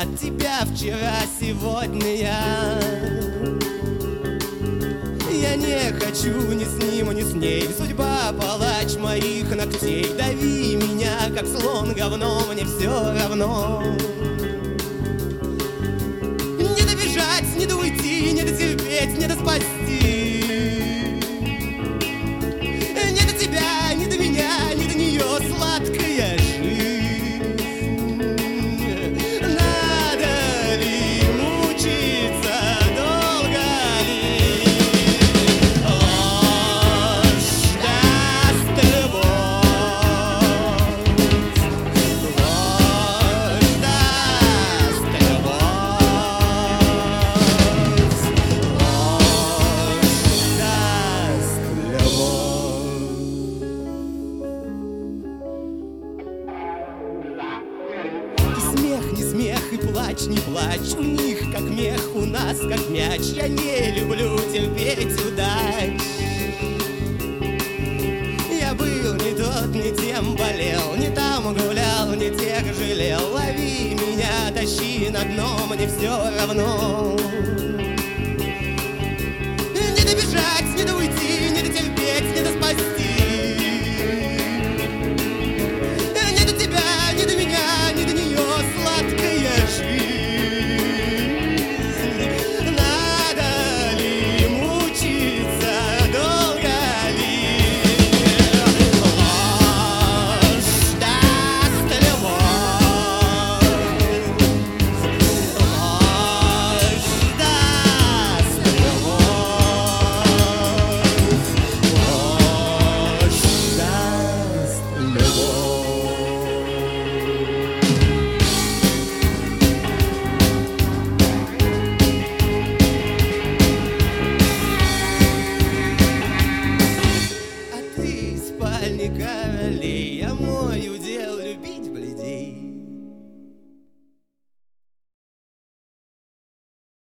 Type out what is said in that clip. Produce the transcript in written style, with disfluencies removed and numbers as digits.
от тебя вчера, сегодня я не хочу ни с ним, ни с ней. Судьба палач моих ногтей. Дави меня, как слон, говно, мне все равно. Не добежать, не уйти, не дотерпеть, не доспасти. Не до тебя, не до меня, не до нее сладкая жизнь. Надо ли мучиться, долго ли? Ложь даст любовь, ложь даст любовь, ложь даст любовь. И смех, не смех, и плач, не плачь. У них как мех, у нас как мяч. Я не люблю терпеть удач. Я был не тот, не тем болел, не там гулял, не тех жалел. Лови меня, тащи на дно, мне все равно.